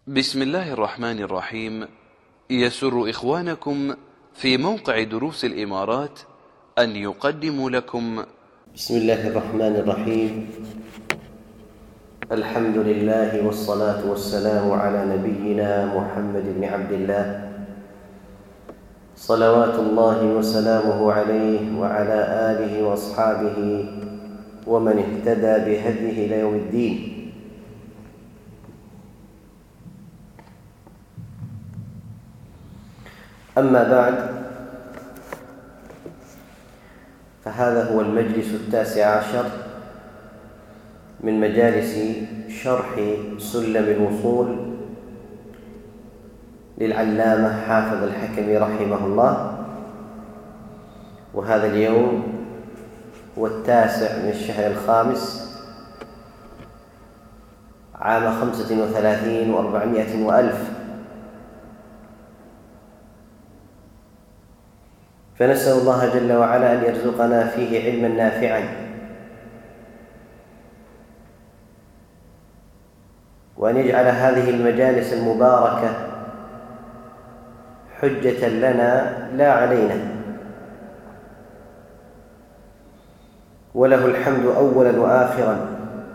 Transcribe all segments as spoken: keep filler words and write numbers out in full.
بسم الله الرحمن الرحيم. يسر إخوانكم في موقع دروس الإمارات أن يقدموا لكم بسم الله الرحمن الرحيم. الحمد لله والصلاة والسلام على نبينا محمد بن عبد الله صلوات الله وسلامه عليه وعلى آله وأصحابه ومن اهتدى بهديه إلى يوم الدين. أما بعد، فهذا هو المجلس التاسع عشر من مجالس شرح سلم الوصول للعلامة حافظ الحكمي رحمه الله، وهذا اليوم هو التاسع من الشهر الخامس عام خمسة وثلاثين وأربعمائة وألف. فنسأل الله جل وعلا أن يرزقنا فيه علما نافعا وأن يجعل هذه المجالس المباركة حجة لنا لا علينا، وله الحمد أولا وآخرا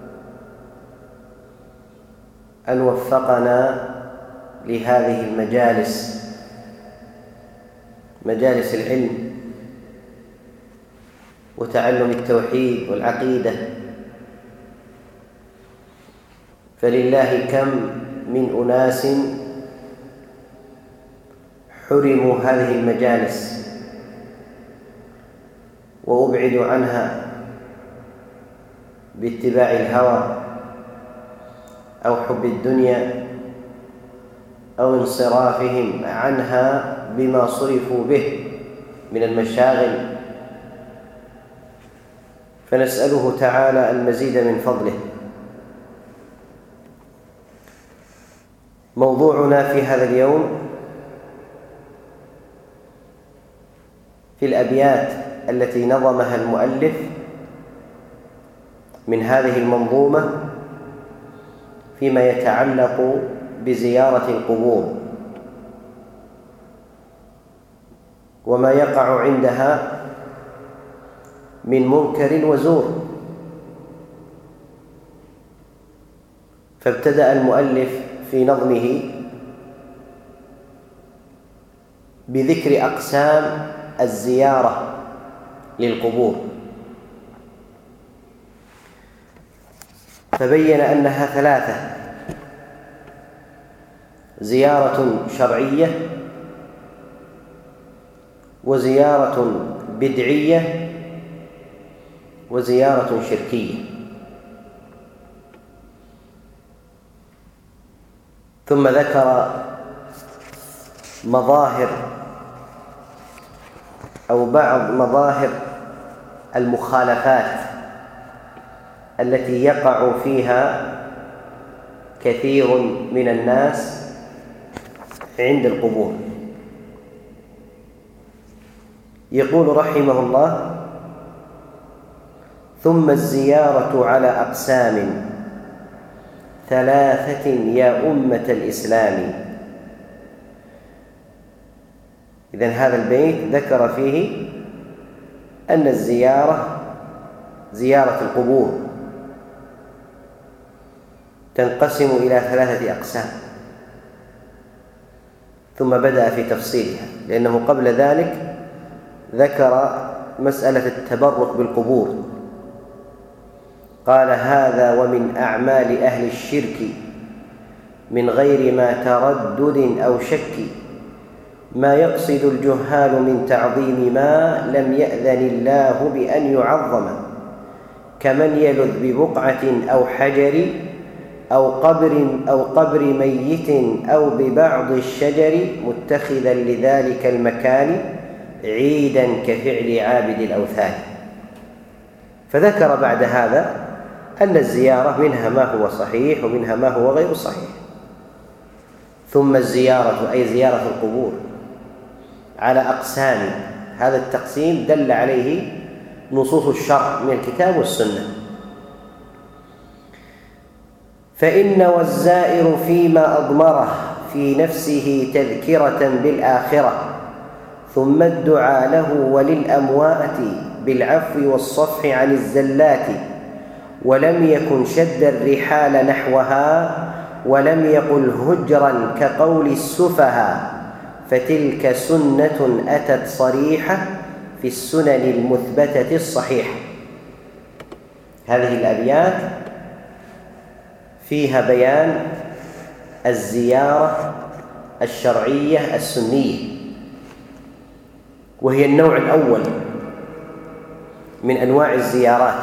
أن وفقنا لهذه المجالس، مجالس العلم وتعلم التوحيد والعقيدة. فلله كم من أناس حرموا هذه المجالس وأبعدوا عنها باتباع الهوى أو حب الدنيا أو انصرافهم عنها بما صرفوا به من المشاغل، فنسأله تعالى المزيد من فضله. موضوعنا في هذا اليوم في الأبيات التي نظمها المؤلف من هذه المنظومة فيما يتعلق بزيارة القبور وما يقع عندها من منكر وزور. فابتدأ المؤلف في نظمه بذكر أقسام الزيارة للقبور، فبين أنها ثلاثة: زيارة شرعية، وزيارة بدعية، وزيارة شركية. ثم ذكر مظاهر أو بعض مظاهر المخالفات التي يقع فيها كثير من الناس عند القبور. يقول رحمه الله: ثم الزيارة على أقسام ثلاثة يا أمة الإسلام. إذن هذا البيت ذكر فيه أن الزيارة زيارة القبور تنقسم إلى ثلاثة أقسام، ثم بدأ في تفصيلها، لأنه قبل ذلك ذكر مسألة التبرك بالقبور. قال: هذا ومن أعمال أهل الشرك من غير ما تردد أو شك، ما يقصد الجهال من تعظيم ما لم يأذن الله بأن يعظم، كمن يلذ ببقعة أو حجر أو قبر أو قبر ميت أو ببعض الشجر، متخذا لذلك المكان عيدا كفعل عابد الأوثان. فذكر بعد هذا أن الزيارة منها ما هو صحيح ومنها ما هو غير صحيح. ثم الزيارة أي زيارة القبور على أقسام، هذا التقسيم دل عليه نصوص الشرع من الكتاب والسنة. فإن والزائر فيما أضمره في نفسه تذكرة بالآخرة، ثم الدعاء له وللأموات بالعفو والصفح عن الزلات، ولم يكن شد الرحال نحوها، ولم يقل هجرا كقول السفهاء، فتلك سنة أتت صريحة في السنن المثبتة الصحيحة. هذه الأبيات فيها بيان الزيارة الشرعية السنية، وهي النوع الأول من أنواع الزيارات،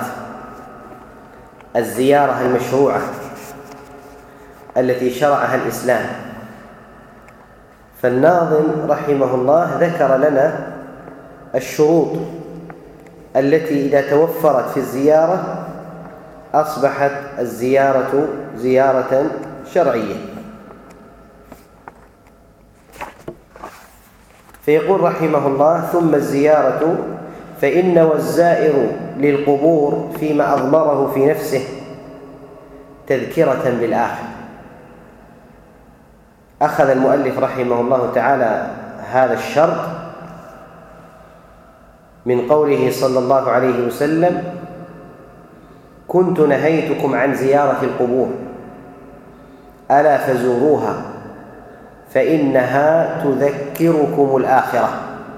الزيارة المشروعة التي شرعها الإسلام. فالناظم رحمه الله ذكر لنا الشروط التي إذا توفرت في الزيارة أصبحت الزيارة زيارة شرعية. فيقول رحمه الله: ثم الزيارة فإن والزائر للقبور فيما أضمره في نفسه تذكرة بالآخر. أخذ المؤلف رحمه الله تعالى هذا الشرط من قوله صلى الله عليه وسلم: كنت نهيتكم عن زيارة القبور ألا فزوروها فإنها تذكركم الآخرة.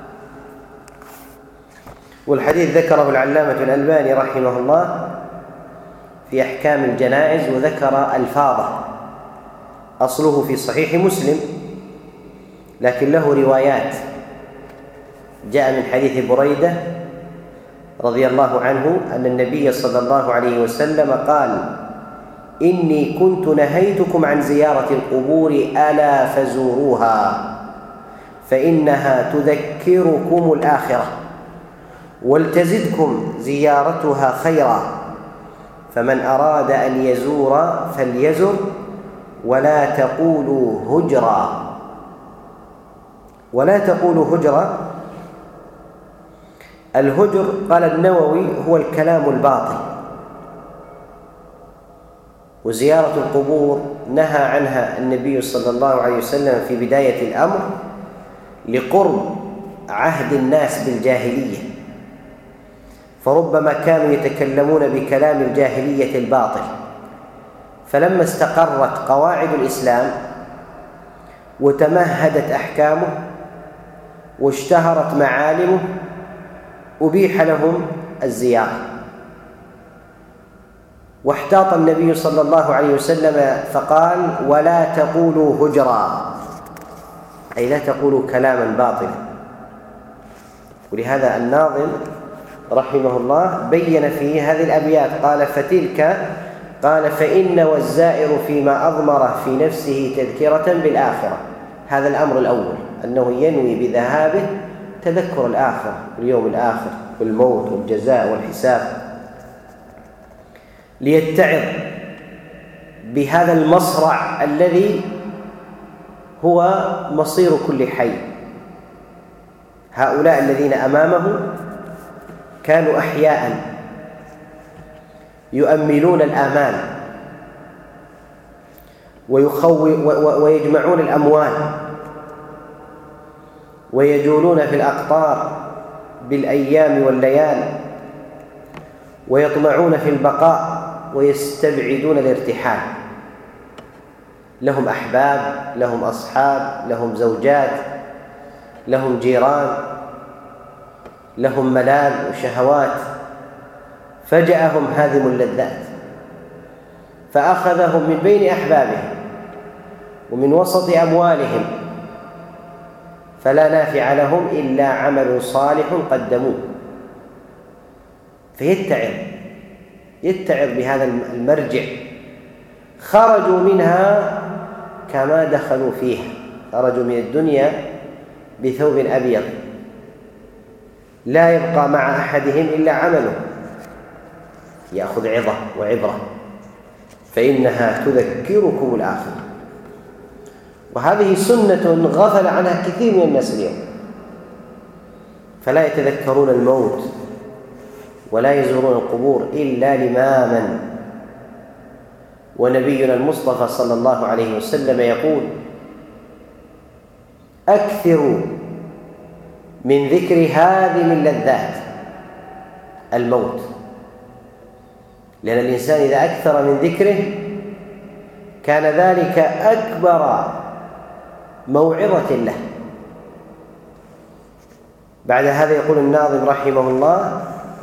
والحديث ذكره العلامة الألباني رحمه الله في أحكام الجنائز، وذكر ألفاظه، أصله في صحيح مسلم لكن له روايات. جاء من حديث بريدة رضي الله عنه أن النبي صلى الله عليه وسلم قال: إني كنت نهيتكم عن زيارة القبور ألا فزوروها فإنها تذكركم الآخرة، ولتزدكم زيارتها خيرا، فمن أراد أن يزور فليزر ولا تقولوا هجرا. ولا تقولوا هجرا، الهجر قال النووي هو الكلام الباطل، وزيارة القبور نهى عنها النبي صلى الله عليه وسلم في بداية الأمر لقرب عهد الناس بالجاهلية، فربما كانوا يتكلمون بكلام الجاهلية الباطل. فلما استقرت قواعد الإسلام وتمهدت أحكامه واشتهرت معالمه أبيح لهم الزيارة. واحتاط النبي صلى الله عليه وسلم فقال: ولا تقولوا هجرا، أي لا تقولوا كلاما باطلا. ولهذا الناظم رحمه الله بين فيه هذه الأبيات، قال: فتلك قال فإن والزائر فيما أضمره في نفسه تذكرة بالآخرة. هذا الأمر الأول، أنه ينوي بذهابه تذكر الآخرة واليوم الآخر والموت والجزاء والحساب، ليتعظ بهذا المصرع الذي هو مصير كل حي. هؤلاء الذين أمامه كانوا أحياء يؤملون الآمال ويجمعون الأموال ويجولون في الأقطار بالأيام والليالي، ويطمعون في البقاء ويستبعدون الارتحال. لهم أحباب، لهم أصحاب، لهم زوجات، لهم جيران، لهم ملال وشهوات، فجأهم هادم اللذات فأخذهم من بين أحبابهم ومن وسط أموالهم، فلا نافع لهم إلا عمل صالح قدموه. فيتعظ يتعظ بهذا المرجع. خرجوا منها كما دخلوا فيها، خرجوا من الدنيا بثوب أبيض لا يبقى مع أحدهم إلا عمله، يأخذ عظة وعبرة، فإنها تذكركم الآخرة. وهذه سنة غفل عنها كثير من الناس اليوم، فلا يتذكرون الموت ولا يزورون القبور إلا لماما، ونبينا المصطفى صلى الله عليه وسلم يقول: أكثروا من ذكر هذه اللذات الموت، لأن الإنسان إذا أكثر من ذكره كان ذلك أكبر موعظة له. بعد هذا يقول الناظم رحمه الله: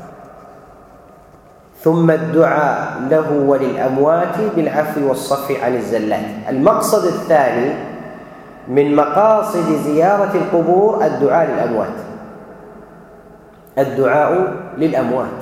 ثم الدعاء له وللأموات بالعفو والصفح عن الزلات. المقصد الثاني من مقاصد زيارة القبور الدعاء للأموات، الدعاء للأموات،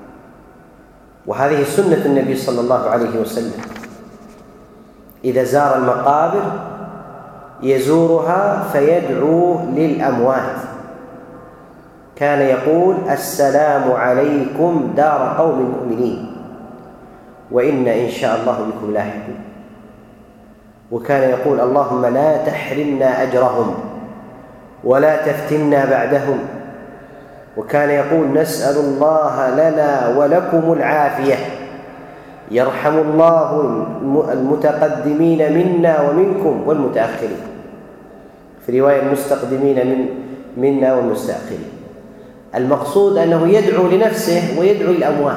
وهذه سنة النبي صلى الله عليه وسلم. إذا زار المقابر يزورها فيدعو للأموات. كان يقول: السلام عليكم دار قوم مؤمنين وإنا إن شاء الله بكم لاحقون. وكان يقول: اللهم لا تحرمنا أجرهم ولا تفتنا بعدهم. وكان يقول: نسأل الله لنا ولكم العافية، يرحم الله المتقدمين منا ومنكم والمتأخرين، في رواية المستقدمين من منا والمستأخرين. المقصود أنه يدعو لنفسه ويدعو للأموات.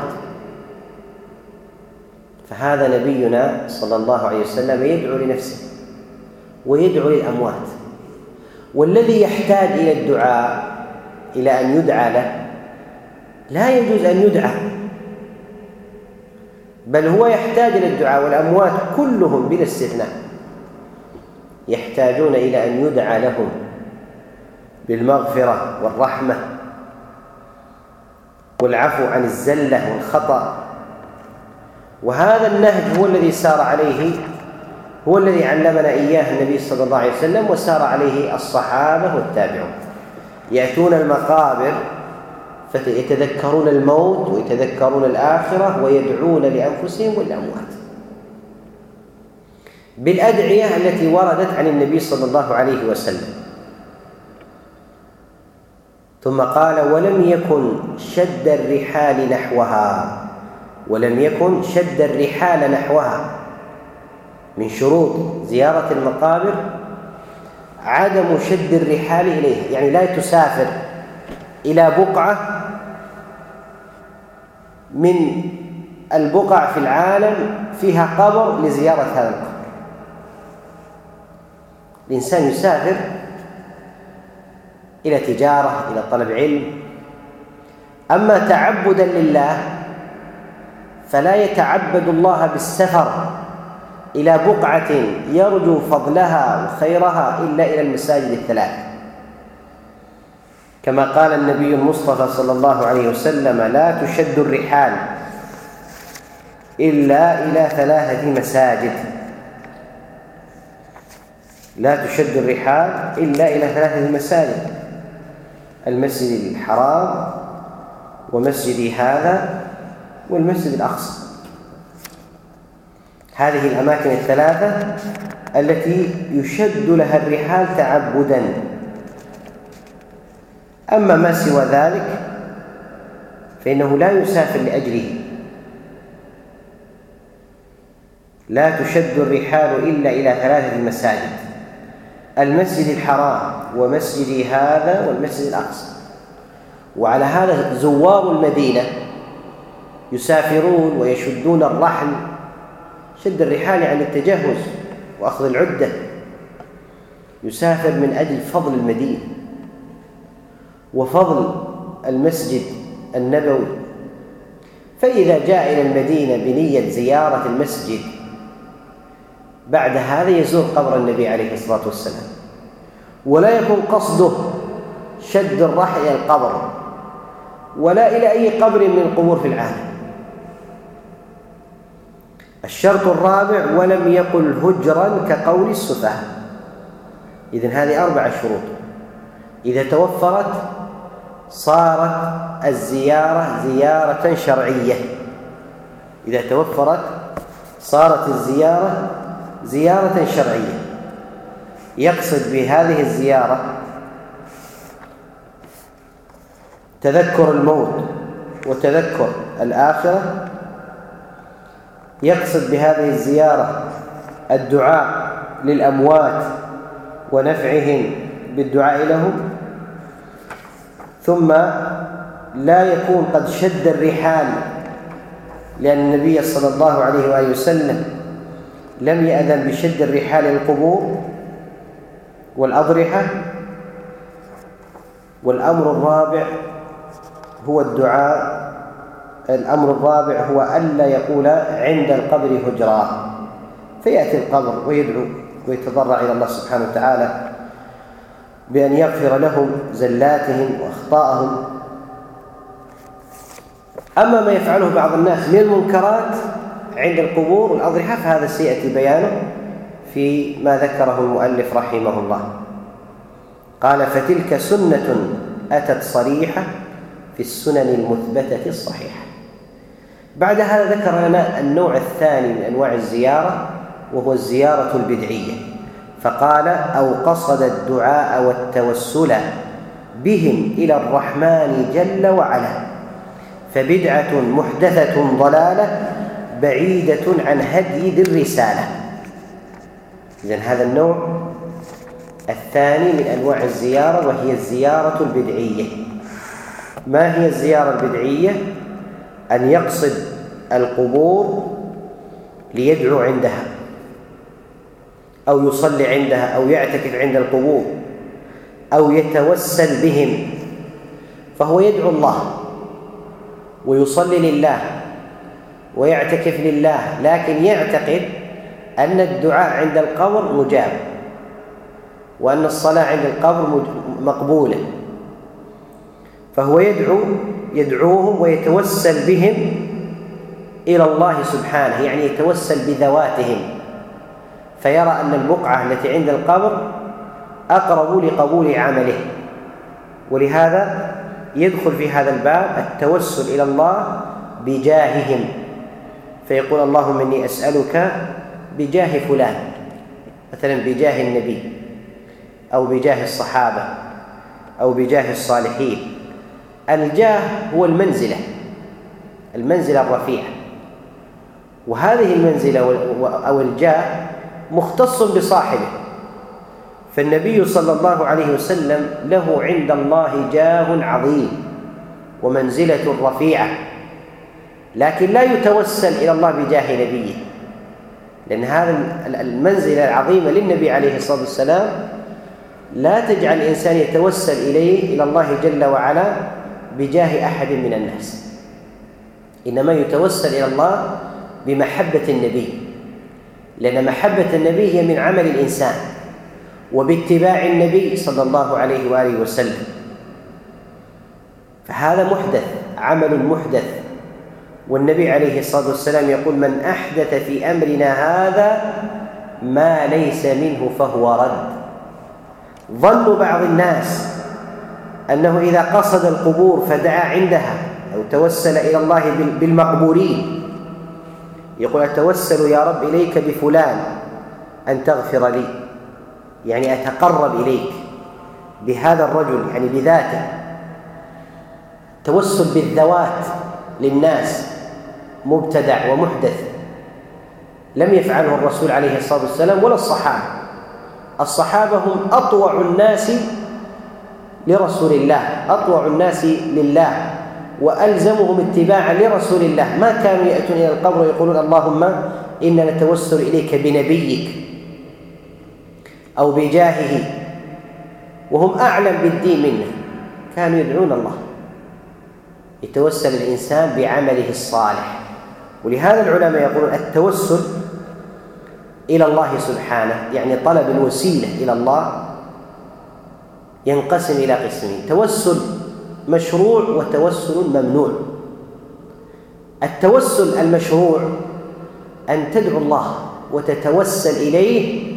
فهذا نبينا صلى الله عليه وسلم يدعو لنفسه ويدعو للأموات. والذي يحتاج إلى الدعاء، إلى أن يدعى له، لا يجوز أن يدعى، بل هو يحتاج إلى الدعاء. والأموات كلهم بلا استثناء يحتاجون إلى أن يدعى لهم بالمغفرة والرحمة والعفو عن الزلة والخطأ. وهذا النهج هو الذي سار عليه، هو الذي علمنا إياه النبي صلى الله عليه وسلم، وسار عليه الصحابة والتابعون. يأتون المقابر فيتذكرون الموت ويتذكرون الآخرة ويدعون لأنفسهم والأموات بالأدعية التي وردت عن النبي صلى الله عليه وسلم. ثم قال: ولم يكن شد الرحال نحوها. ولم يكن شد الرحال نحوها. من شروط زيارة المقابر عدم شد الرحال إليها، يعني لا تسافر إلى بقعة من البقع في العالم فيها قبر لزيارة هذا القبر. الإنسان يسافر إلى تجارة، إلى طلب علم. أما تعبدا لله فلا يتعبد الله بالسفر إلى بقعة يرجو فضلها وخيرها إلا إلى المساجد الثلاث، كما قال النبي المصطفى صلى الله عليه وسلم: لا تشد الرحال إلا إلى ثلاثة مساجد. لا تشد الرحال إلا إلى ثلاثة مساجد: المسجد الحرام ومسجد هذا والمسجد الأقصى. هذه الأماكن الثلاثة التي يشد لها الرحال تعبدا. أما ما سوى ذلك فإنه لا يسافر لأجله. لا تشد الرحال إلا إلى ثلاثة مساجد: المسجد الحرام ومسجد هذا والمسجد الأقصى. وعلى هذا زوار المدينة يسافرون ويشدون الرحل، شد الرحال عن التجهز وأخذ العدة، يسافر من أجل فضل المدينة وفضل المسجد النبوي. فإذا جاء إلى المدينة بنية زيارة المسجد، بعد هذا يزور قبر النبي عليه الصلاة والسلام، ولا يكون قصده شد الرحل إلى القبر ولا إلى أي قبر من القبور في العالم. الشرط الرابع: ولم يقل هجرا كقول السفهاء. إذن هذه أربع شروط. إذا توفرت صارت الزيارة زيارة شرعية. إذا توفرت صارت الزيارة زيارة شرعية، يقصد بهذه الزيارة تذكر الموت وتذكر الآخرة يقصد بهذه الزيارة الدعاء للأموات ونفعهم بالدعاء لهم، ثم لا يكون قد شد الرحال، لأن النبي صلى الله عليه وآله وسلم لم يأذن بشد الرحال للقبور والأضرحة. والأمر الرابع هو الدعاء الأمر الرابع هو ألا يقول عند القبر هجرا، فيأتي القبر ويدعو ويتضرع إلى الله سبحانه وتعالى بأن يغفر لهم زلاتهم وأخطاءهم. أما ما يفعله بعض الناس من المنكرات عند القبور والأضرحة فهذا سيأتي بيانه في ما ذكره المؤلف رحمه الله. قال: فتلك سنة أتت صريحة في السنن المثبتة الصحيحة. بعد هذا ذكر لنا النوع الثاني من أنواع الزيارة، وهو الزيارة البدعية، فقال: أو قصد الدعاء والتوسل بهم إلى الرحمن جل وعلا، فبدعة محدثة ضلالة بعيدة عن هدي ذي الرسالة. إذن هذا النوع الثاني من أنواع الزيارة، وهي الزيارة البدعية. ما هي الزيارة البدعية؟ أن يقصد القبور ليدعو عندها، أو يصلي عندها، أو يعتكف عند القبور، أو يتوسل بهم، فهو يدعو الله ويصلي لله ويعتكف لله، لكن يعتقد أن الدعاء عند القبر مجاب، وأن الصلاة عند القبر مقبولة، فهو يدعو يدعوهم ويتوسل بهم إلى الله سبحانه، يعني يتوسل بذواتهم، فيرى أن البقعة التي عند القبر أقرب لقبول عمله، ولهذا يدخل في هذا الباب التوسل إلى الله بجاههم، فيقول: اللهم إني أسألك بجاه فلان، مثلا بجاه النبي، أو بجاه الصحابة، أو بجاه الصالحين. الجاه هو المنزلة المنزلة الرفيعة، وهذه المنزلة أو الجاه مختص بصاحبه، فالنبي صلى الله عليه وسلم له عند الله جاه عظيم ومنزلة رفيعة، لكن لا يتوسل إلى الله بجاه نبيه، لأن هذا المنزلة العظيمة للنبي عليه الصلاة والسلام لا تجعل الإنسان يتوسل إليه إلى الله جل وعلا بجاه أحد من الناس، إنما يتوسل إلى الله بمحبة النبي، لأن محبة النبي هي من عمل الإنسان، وباتباع النبي صلى الله عليه وآله وسلم، فهذا محدث، عمل محدث. والنبي عليه الصلاة والسلام يقول: من أحدث في أمرنا هذا ما ليس منه فهو رد. ظن بعض الناس أنه إذا قصد القبور فدعا عندها أو توسل إلى الله بالمقبورين، يقول: أتوسل يا رب إليك بفلان أن تغفر لي، يعني أتقرب إليك بهذا الرجل، يعني بذاته. توسل بالذوات للناس مبتدع ومحدث، لم يفعله الرسول عليه الصلاة والسلام ولا الصحابة. الصحابة هم أطوع الناس لرسول الله، أطوع الناس لله، وألزمهم اتباعا لرسول الله، ما كانوا يأتون إلى القبر ويقولون: اللهم إنا نتوسل إليك بنبيك أو بجاهه، وهم أعلم بالدين منه. كانوا يدعون الله، يتوسل الإنسان بعمله الصالح. ولهذا العلماء يقولون: التوسل إلى الله سبحانه، يعني طلب الوسيلة إلى الله، ينقسم إلى قسمين: توسل مشروع وتوسل ممنوع. التوسل المشروع أن تدعو الله وتتوسل إليه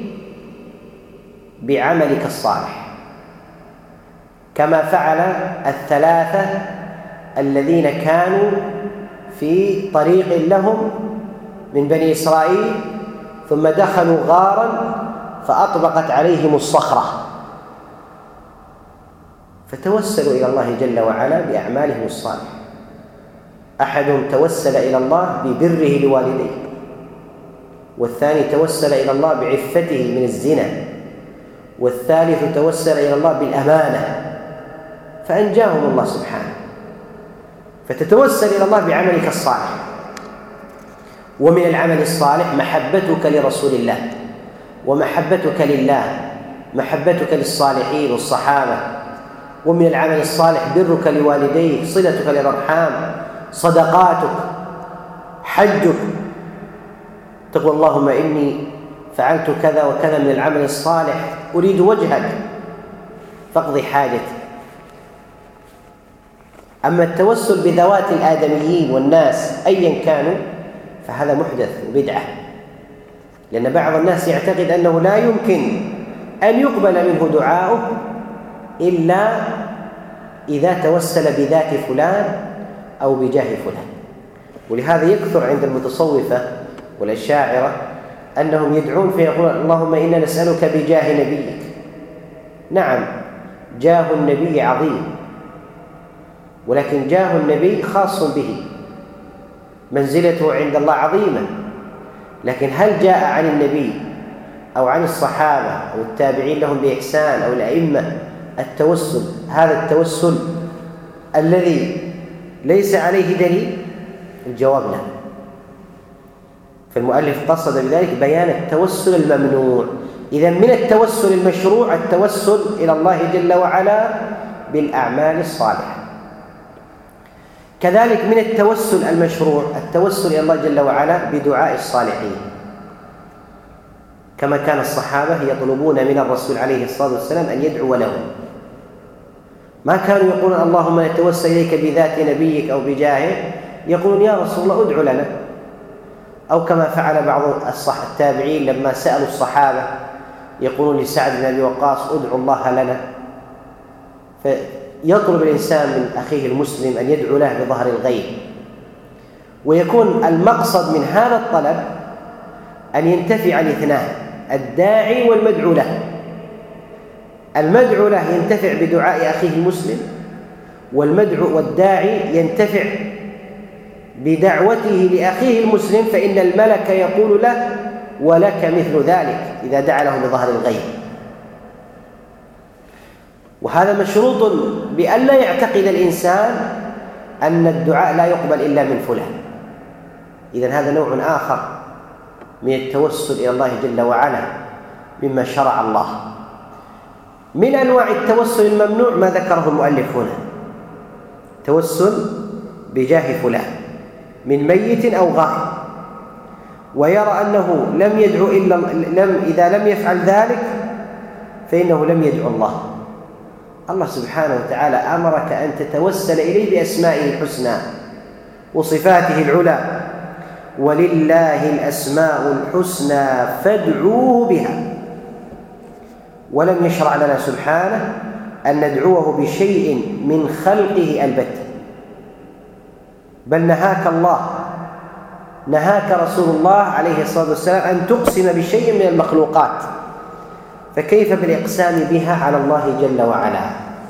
بعملك الصالح، كما فعل الثلاثة الذين كانوا في طريق لهم من بني إسرائيل، ثم دخلوا غارا فأطبقت عليهم الصخرة، فتوسلوا إلى الله جل وعلا بأعمالهم الصالحة. أحدهم توسل إلى الله ببره لوالديه، والثاني توسل إلى الله بعفته من الزنا، والثالث توسل إلى الله بالأمانة فأنجاهم الله سبحانه. فتتوسل إلى الله بعملك الصالح. ومن العمل الصالح محبتك لرسول الله، ومحبتك لله، محبتك للصالحين والصحابة. ومن العمل الصالح برك لوالديك، صلتك للأرحام، صدقاتك، حجك. تقول اللهم إني فعلت كذا وكذا من العمل الصالح أريد وجهك فاقضي حاجتي. أما التوسل بذوات الآدميين والناس أيا كانوا فهذا محدث وبدعة، لأن بعض الناس يعتقد أنه لا يمكن أن يقبل منه دعاؤه إلا إذا توسل بذات فلان أو بجاه فلان. ولهذا يكثر عند المتصوفة والأشاعرة أنهم يدعون فيقولون اللهم إنا نسألك بجاه نبيك. نعم، جاه النبي عظيم، ولكن جاه النبي خاص به، منزلته عند الله عظيمة، لكن هل جاء عن النبي أو عن الصحابة أو التابعين لهم بإحسان أو الأئمة التوسل، هذا التوسل الذي ليس عليه دليل؟ الجواب لا. فالمؤلف قصد بذلك بيان التوسل الممنوع. إذن من التوسل المشروع التوسل إلى الله جل وعلا بالأعمال الصالحة. كذلك من التوسل المشروع التوسل إلى الله جل وعلا بدعاء الصالحين، كما كان الصحابة يطلبون من الرسول عليه الصلاة والسلام أن يدعو لهم. ما كانوا يقولون اللهم نتوسل إليك بذات نبيك أو بجاهه، يقولون يا رسول الله ادعو لنا. أو كما فعل بعض التابعين لما سألوا الصحابة يقولون لسعد بن أبي وقاص ادعو الله لنا. فيطلب الإنسان من أخيه المسلم أن يدعو له بظهر الغيب، ويكون المقصد من هذا الطلب أن ينتفع الاثنان، الداعي والمدعو له. المدعو له ينتفع بدعاء أخيه المسلم، والمدعو والداعي ينتفع بدعوته لأخيه المسلم، فإن الملك يقول له ولك مثل ذلك إذا دعا له بظهر الغيب. وهذا مشروط بأن لا يعتقد الإنسان أن الدعاء لا يقبل إلا من فلان. إذن هذا نوع آخر من التوسل إلى الله جل وعلا مما شرع الله. من أنواع التوسل الممنوع ما ذكره المؤلف هنا، توسل بجاه فلان من ميت أو غائب، ويرى أنه لم يدعو إلا لم إذا لم يفعل ذلك فإنه لم يدعو الله. الله سبحانه وتعالى أمرك أن تتوسل إليه بأسمائه الحسنى وصفاته العلى، ولله الأسماء الحسنى فادعوه بها. ولم يشرع لنا سبحانه أن ندعوه بشيء من خلقه البتة، بل نهاك الله نهاك رسول الله عليه الصلاة والسلام أن تقسم بشيء من المخلوقات، فكيف بالإقسام بها على الله جل وعلا؟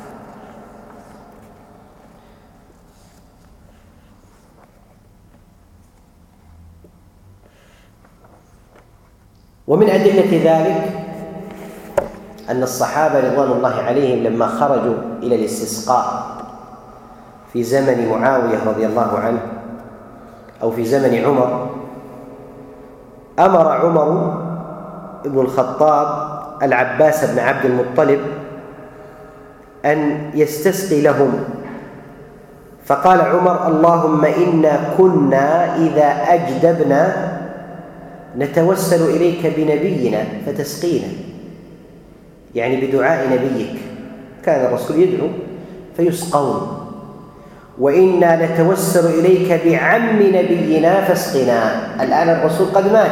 ومن أدلة ذلك أن الصحابة رضوان الله عليهم لما خرجوا إلى الاستسقاء في زمن معاوية رضي الله عنه أو في زمن عمر، أمر عمر بن الخطاب العباس بن عبد المطلب أن يستسقي لهم، فقال عمر اللهم إنا كنا إذا أجدبنا نتوسل إليك بنبينا فتسقينا، يعني بدعاء نبيك. كان الرسول يدعو فيسقون. وإنا نتوسل إليك بعم نبينا فاسقنا. الآن الرسول قد مات،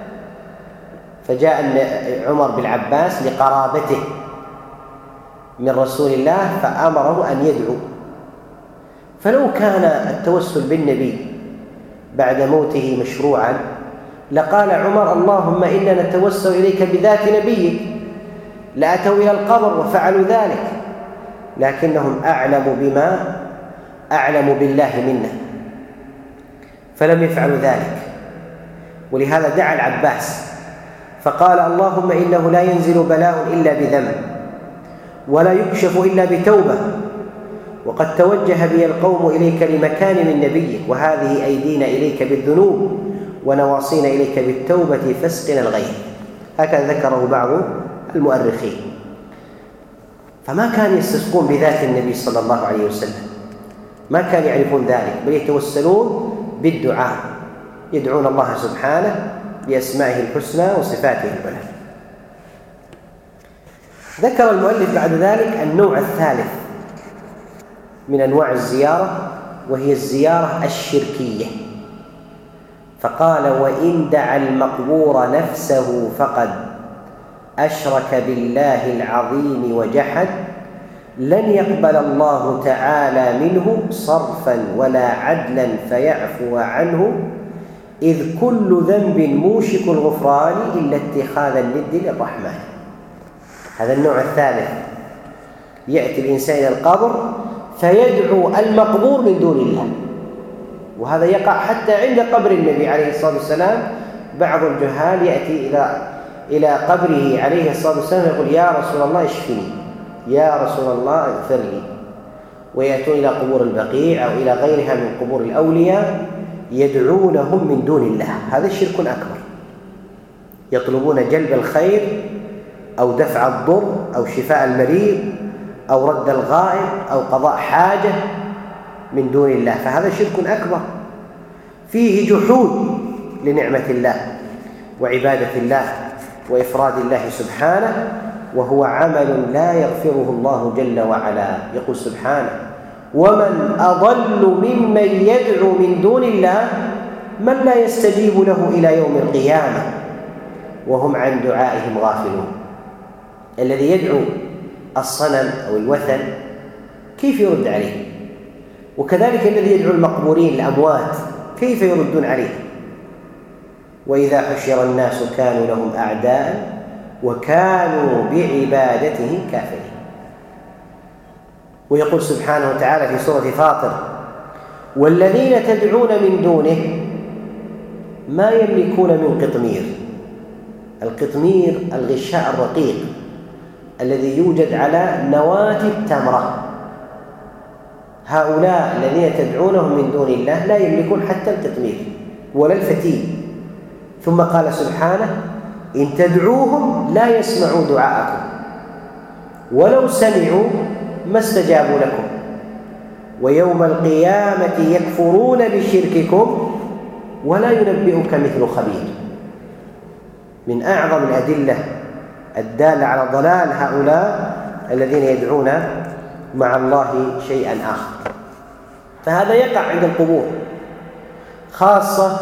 فجاء عمر بالعباس لقرابته من رسول الله فأمره أن يدعو. فلو كان التوسل بالنبي بعد موته مشروعا لقال عمر اللهم إنا نتوسل إليك بذات نبيك، لأتوا إلى القبر وفعلوا ذلك، لكنهم أعلم بما أعلم بالله منا فلم يفعلوا ذلك. ولهذا دعا العباس فقال: اللهم إنه لا ينزل بلاء إلا بذنب ولا يكشف إلا بتوبة، وقد توجه بي القوم إليك لمكان من نبيك، وهذه أيدينا إليك بالذنوب ونواصينا إليك بالتوبة فاسقنا الغيث. هكذا ذكره بعض المؤرخين. فما كانوا يستسقون بذات النبي صلى الله عليه وسلم، ما كانوا يعرفون ذلك، بل يتوسلون بالدعاء، يدعون الله سبحانه بأسمائه الحسنى وصفاته العلى. ذكر المؤلف بعد ذلك النوع الثالث من أنواع الزيارة، وهي الزيارة الشركية، فقال: وإن دعا المقبور نفسه فقد أشرك بالله العظيم وجحد، لن يقبل الله تعالى منه صرفا ولا عدلا فيعفو عنه، إذ كل ذنب موشك الغفران إلا اتخاذ الند للرحمن. هذا النوع الثالث، يأتي الإنسان إلى القبر فيدعو المقبور من دون الله، وهذا يقع حتى عند قبر النبي عليه الصلاة والسلام. بعض الجهال يأتي إلى إلى قبره عليه الصلاة والسلام يقول: يا رسول الله اشفني، يا رسول الله اغفر لي. ويأتون إلى قبور البقيع أو إلى غيرها من قبور الأولياء يدعونهم من دون الله. هذا شرك أكبر، يطلبون جلب الخير أو دفع الضر أو شفاء المريض أو رد الغائب أو قضاء حاجة من دون الله، فهذا شرك أكبر فيه جحود لنعمة الله وعبادة الله وإفراد الله سبحانه، وهو عمل لا يغفره الله جل وعلا. يقول سبحانه: ومن أضل ممن يدعو من دون الله من لا يستجيب له إلى يوم القيامة وهم عن دعائهم غافلون. الذي يدعو الصنم أو الوثن كيف يرد عليه؟ وكذلك الذي يدعو المقبورين الأموات كيف يردون عليه؟ وإذا حشر الناس كانوا لهم أعداء وكانوا بعبادتهم كافرين. ويقول سبحانه وتعالى في سورة فاطر: والذين تدعون من دونه ما يملكون من قطمير. القطمير الغشاء الرقيق الذي يوجد على نواة التمرة. هؤلاء الذين تدعونهم من دون الله لا يملكون حتى القطمير ولا الفتيل. ثم قال سبحانه: إن تدعوهم لا يسمعوا دعاءكم ولو سمعوا ما استجابوا لكم ويوم القيامة يكفرون بشرككم ولا ينبئك مثل خبير. من أعظم الأدلة الدالة على ضلال هؤلاء الذين يدعون مع الله شيئا آخر. فهذا يقع عند القبور، خاصة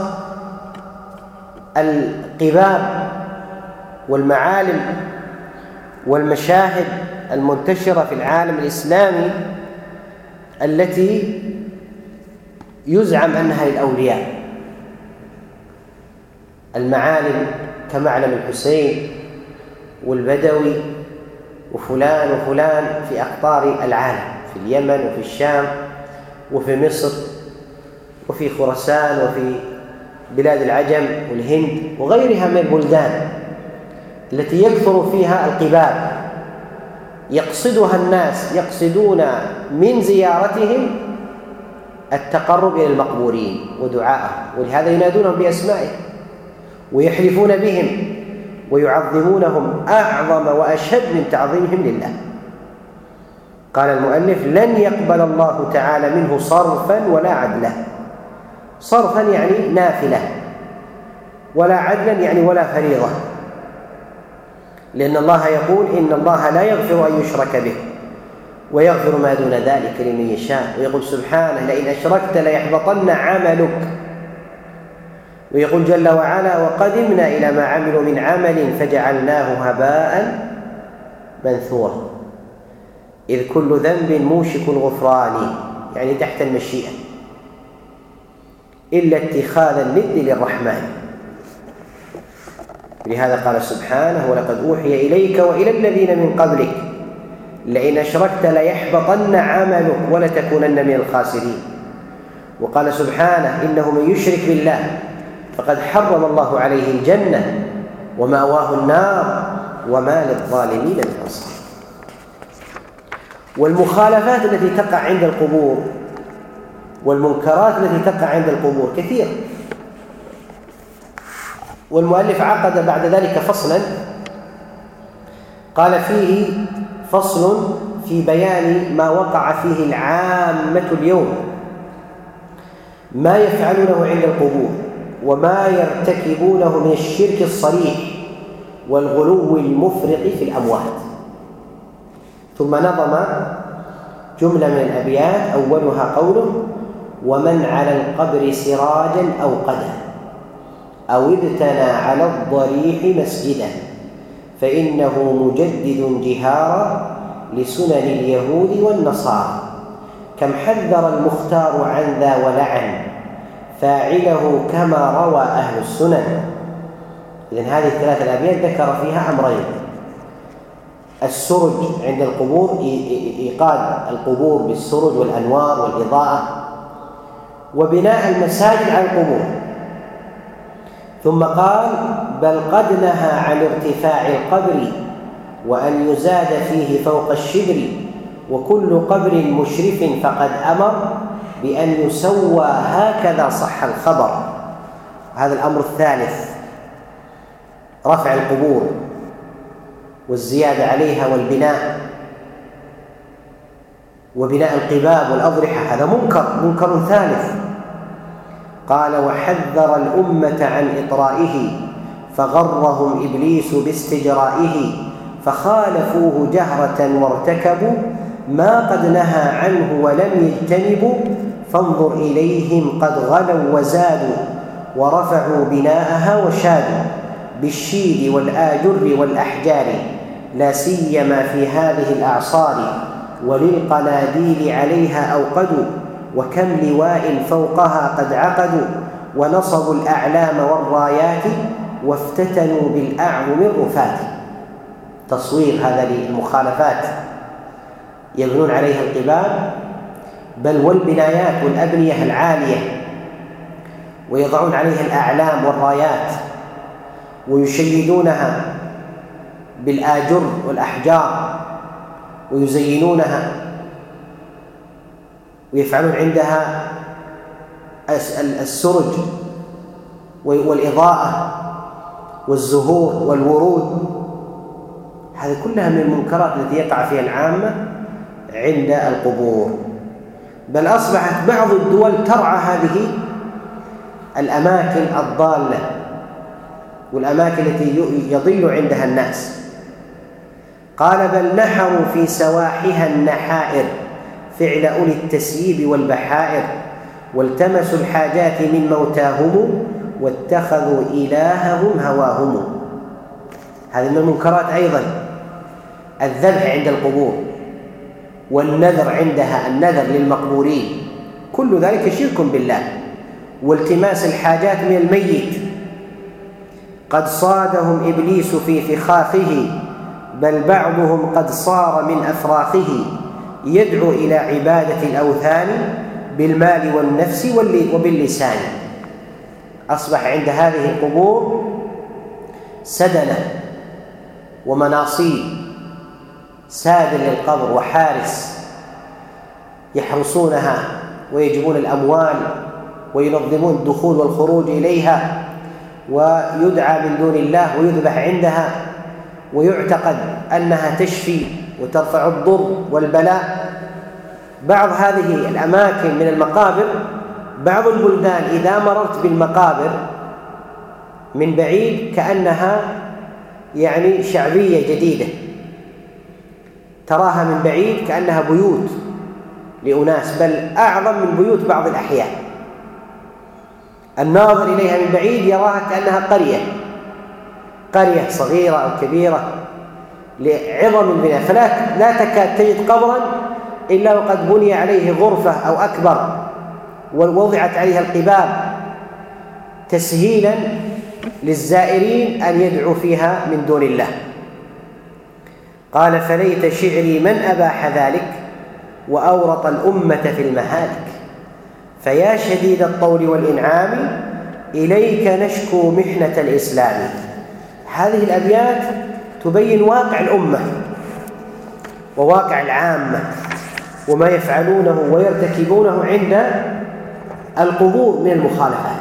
القباب والمعالم والمشاهد المنتشرة في العالم الإسلامي التي يزعم أنها للأولياء. المعالم كمعلم الحسين والبدوي وفلان وفلان في أقطار العالم، في اليمن وفي الشام وفي مصر وفي خراسان وفي بلاد العجم والهند وغيرها من البلدان التي يكثر فيها القباب، يقصدها الناس، يقصدون من زيارتهم التقرب إلى المقبورين ودعائهم، ولهذا ينادونهم بأسمائهم ويحلفون بهم ويعظمونهم أعظم وأشد من تعظيمهم لله. قال المؤلف: لن يقبل الله تعالى منه صرفا ولا عدلا. صرفا يعني نافلة، ولا عدلا يعني ولا فريضة، لأن الله يقول: إن الله لا يغفر أن يشرك به ويغفر ما دون ذلك لمن يشاء. ويقول سبحانه: لئن أشركت ليحبطن عملك. ويقول جل وعلا: وقدمنا إلى ما عملوا من عمل فجعلناه هباء منثورا، إذ كل ذنب موشك الغفران، يعني تحت المشيئة، إلا اتخاذ الند للرحمن. لهذا قال سبحانه: ولقد أوحي إليك وإلى الذين من قبلك لئن أشركت ليحبطن عملك ولتكونن من الخاسرين. وقال سبحانه: إنه من يشرك بالله فقد حرم الله عليه الجنة ومأواه النار وما للظالمين من أنصار. والمخالفات التي تقع عند القبور والمنكرات التي تقع عند القبور كثيرة. والمؤلف عقد بعد ذلك فصلا قال فيه فصل في بيان ما وقع فيه العامة اليوم، ما يفعلونه عند القبور وما يرتكبونه من الشرك الصريح والغلو المفرط في الأموات. ثم نظم جملة من الأبيات أولها قوله: ومن على القبر سراجا أوقده أو ابتنى على الضريح مسجدا فإنه مجدد جهارا لسنن اليهود والنصارى كم حذر المختار عن ذا ولعن فاعله كما روى أهل السنن. إذن هذه الثلاث الأبيات ذكر فيها أمرين: السرج عند القبور، إيقاد القبور بالسرج والأنوار والإضاءة، وبناء المساجد على القبور. ثم قال: بل قد نهى عن ارتفاع القبر وأن يزاد فيه فوق الشبر وكل قبر مشرف فقد أمر بأن يسوى هكذا صح الخبر. هذا الأمر الثالث، رفع القبور والزيادة عليها والبناء وبناء القباب والأضرحة، هذا منكر منكر ثالث. قال: وحذر الأمة عن إطرائه فغرهم إبليس باستجرائه فخالفوه جهرة وارتكبوا ما قد نهى عنه ولم يجتنبوا فانظر إليهم قد غلوا وزادوا ورفعوا بناءها وشادوا بالشيد والآجر والأحجار لا سيما في هذه الأعصار وللقناديل عليها أوقدوا وكم لواء فوقها قد عقدوا ونصبوا الأعلام والرايات وافتتنوا بالأعظم الرفات. تصوير هذا للمخالفات يبنون عليها القباب بل والبنايات والأبنية العالية ويضعون عليها الأعلام والرايات ويشيدونها بالآجر والأحجار ويزينونها ويفعلون عندها السرج والإضاءة والزهور والورود. هذه كلها من المنكرات التي يقع فيها العامة عند القبور. بل أصبحت بعض الدول ترعى هذه الأماكن الضالة والأماكن التي يضل عندها الناس. قال: بل نحروا في سواحها النحائر فعل أولي التسييب والبحائر والتمسوا الحاجات من موتاهم واتخذوا إلههم هواهم. هذه من المنكرات أيضا الذبح عند القبور والنذر عندها، النذر للمقبورين، كل ذلك شرك بالله. والتماس الحاجات من الميت قد صادهم إبليس في فخاخه بل بعضهم قد صار من أفراخه يدعو إلى عبادة الأوثان بالمال والنفس وباللسان. أصبح عند هذه القبور سدنة ومناصيب، ساد للقبر وحارس يحرسونها ويجيبون الأموال وينظمون الدخول والخروج إليها، ويدعى من دون الله ويذبح عندها ويعتقد أنها تشفي وترفع الضر والبلاء. بعض هذه الأماكن من المقابر، بعض البلدان إذا مررت بالمقابر من بعيد كأنها يعني شعبية جديدة، تراها من بعيد كأنها بيوت لأناس، بل أعظم من بيوت بعض الأحياء. الناظر إليها من بعيد يراها كأنها قرية قرية صغيرة أو كبيرة لعظم البناء، فلا لا تكاد تجد قبرا إلا وقد بني عليه غرفة أو أكبر ووضعت عليها القباب تسهيلا للزائرين أن يدعوا فيها من دون الله. قال: فليت شعري من أباح ذلك وأورط الأمة في المهالك فيا شديد الطول والإنعام إليك نشكو محنة الإسلام. هذه الأبيات تبين واقع الأمة وواقع العامة وما يفعلونه ويرتكبونه عند القبور من المخالفات.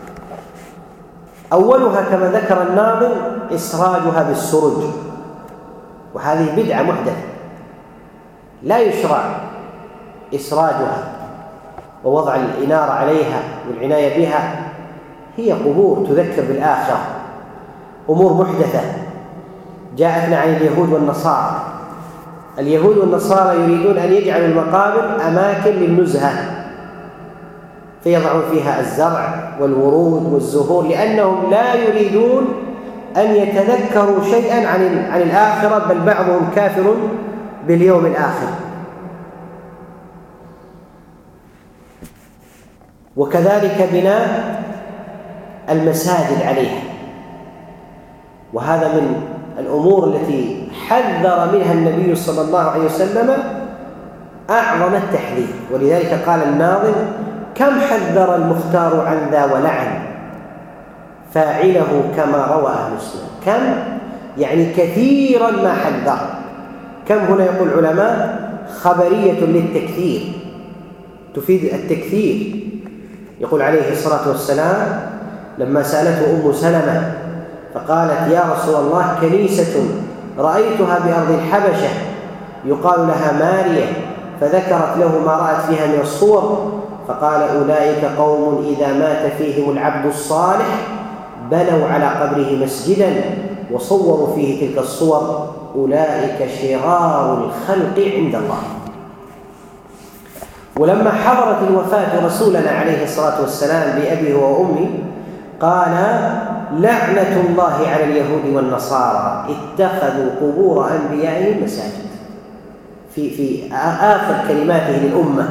أولها كما ذكر الناظم إسراجها بالسرج، وهذه بدعة محدثة لا يشرع إسراجها ووضع الإنارة عليها والعناية بها، هي قبور تذكر بالآخرة، أمور محدثة جاءتنا عن اليهود والنصارى. اليهود والنصارى يريدون أن يجعلوا المقابر أماكن للنزهة، فيضعون فيها الزرع والورود والزهور، لأنهم لا يريدون أن يتذكروا شيئا عن عن الآخرة، بل بعضهم كافر باليوم الآخر. وكذلك بناء المساجد عليها، وهذا من الأمور التي حذر منها النبي صلى الله عليه وسلم أعظم التحذير. ولذلك قال الناظم: كم حذر المختار عن ذا ولعن فاعله كما روى أهل السنة. كم يعني كثيرا ما حذر. كم هنا يقول العلماء خبرية للتكثير، تفيد التكثير. يقول عليه الصلاة والسلام لما سألته أم سلمة فقالت: يا رسول الله، كنيسة رأيتها بأرض الحبشة يقال لها ماريا، فذكرت له ما رأت فيها من الصور، فقال: أولئك قوم إذا مات فيهم العبد الصالح بنوا على قبره مسجدا وصوروا فيه تلك الصور، أولئك شرار الخلق عند الله. ولما حضرت الوفاة رسولنا عليه الصلاة والسلام بأبيه وأمي قال: لعنة الله على اليهود والنصارى اتخذوا قبور أنبيائهم مساجد. في في آخر كلماته للأمة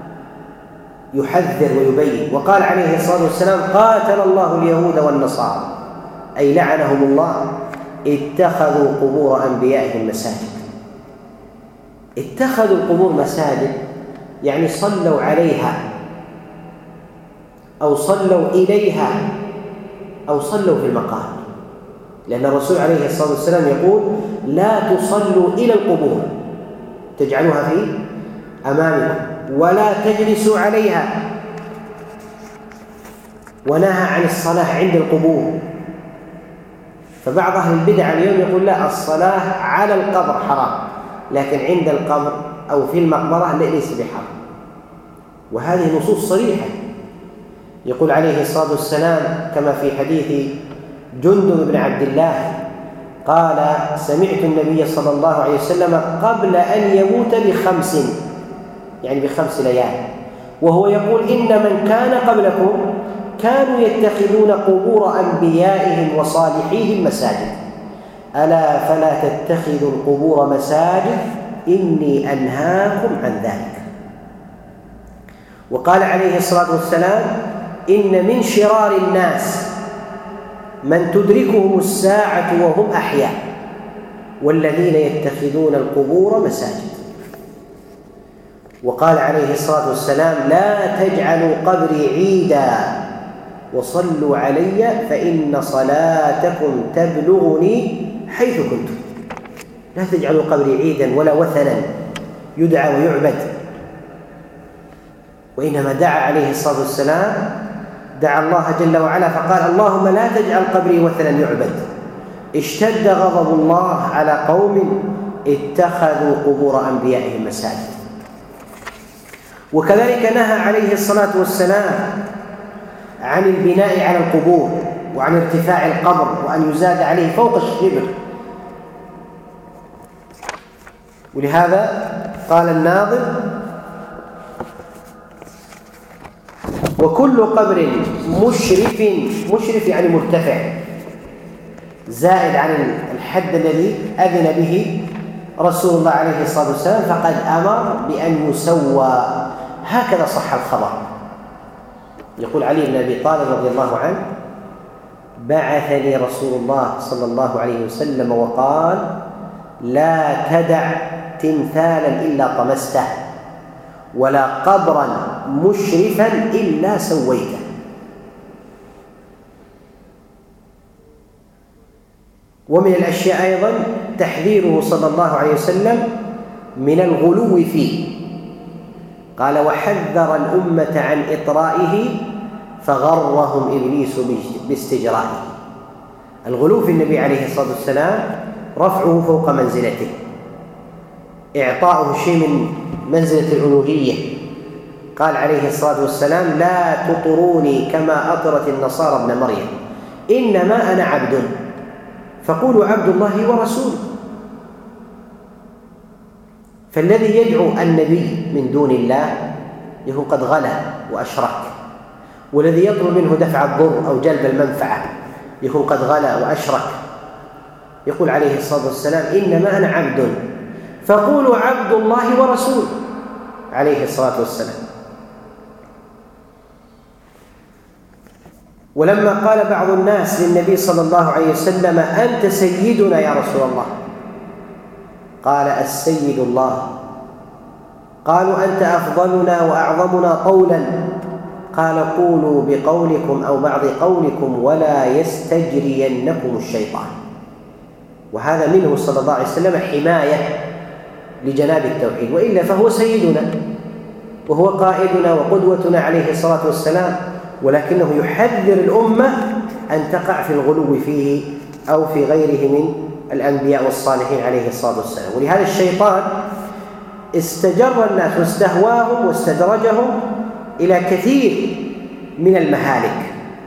يحذر ويبين. وقال عليه الصلاة والسلام: قاتل الله اليهود والنصارى، أي لعنهم الله، اتخذوا قبور أنبيائهم مساجد. اتخذوا القبور مساجد يعني صلوا عليها أو صلوا إليها أو صلوا في المقابر، لأن الرسول عليه الصلاة والسلام يقول: لا تصلوا إلى القبور تجعلوها في أمامكم ولا تجلسوا عليها، ونهى عن الصلاة عند القبور. فبعض أهل البدع اليوم يقول: لا، الصلاة على القبر حرام، لكن عند القبر أو في المقبرة ليس بحرام. وهذه نصوص صريحة. يقول عليه الصلاة والسلام كما في حديث جندب بن عبد الله قال: سمعت النبي صلى الله عليه وسلم قبل أن يموت بخمس، يعني بخمس ليال، وهو يقول: إن من كان قبلكم كانوا يتخذون قبور أنبيائهم وصالحيهم مساجد، ألا فلا تتخذوا القبور مساجد إني أنهاكم عن ذلك. وقال عليه الصلاة والسلام: إن من شرار الناس من تدركهم الساعة وهم أحياء والذين يتخذون القبور مساجد. وقال عليه الصلاة والسلام: لا تجعلوا قبري عيدا وصلوا علي فإن صلاتكم تبلغني حيث كنتم. لا تجعلوا قبري عيدا ولا وثنا يدعى ويعبد، وإنما دعا عليه الصلاة والسلام، دعا الله جل وعلا فقال: اللهم لا تجعل قبري وثنا يعبد. اشتد غضب الله على قوم اتخذوا قبور أنبيائهم مساجد. وكذلك نهى عليه الصلاة والسلام عن البناء على القبور وعن ارتفاع القبر وأن يزاد عليه فوق الشبر. ولهذا قال الناظم: وكل قبر مشرف، مشرف يعني مرتفع، زائد عن الحد الذي أذن به رسول الله عليه الصلاة والسلام، فقد أمر بأن يسوى. هكذا صح الخبر. يقول علي بن أبي طالب رضي الله عنه: بعثني رسول الله صلى الله عليه وسلم وقال: لا تدع تمثالا إلا طمسته ولا قبرا مشرفا إلا سويته. ومن الأشياء أيضا تحذيره صلى الله عليه وسلم من الغلو فيه، قال: وحذر الأمة عن إطرائه فغرهم إبليس باستجرائه. الغلو في النبي عليه الصلاة والسلام رفعه فوق منزلته، إعطاؤه شيء من منزلة الألوهية. قال عليه الصلاة والسلام: لا تطروني كما أطرت النصارى ابن مريم، إنما أنا عبد فقولوا عبد الله ورسوله. فالذي يدعو النبي من دون الله يكون قد غلا وأشرك، والذي يطلب منه دفع الضر أو جلب المنفعة يكون قد غلا وأشرك. يقول عليه الصلاة والسلام: إنما أنا عبد فقولوا عبد الله ورسوله عليه الصلاة والسلام. ولما قال بعض الناس للنبي صلى الله عليه وسلم: أنت سيدنا يا رسول الله، قال: السيد الله. قالوا: أنت أفضلنا وأعظمنا قولا، قال: قولوا بقولكم أو بعض قولكم ولا يستجرينكم الشيطان. وهذا منه صلى الله عليه وسلم حماية لجناب التوحيد، وإلا فهو سيدنا وهو قائدنا وقدوتنا عليه الصلاة والسلام، ولكنه يحذر الأمة أن تقع في الغلو فيه أو في غيره من الأنبياء والصالحين عليه الصلاة والسلام. ولهذا الشيطان استجر الناس واستهواهم واستدرجهم إلى كثير من المهالك.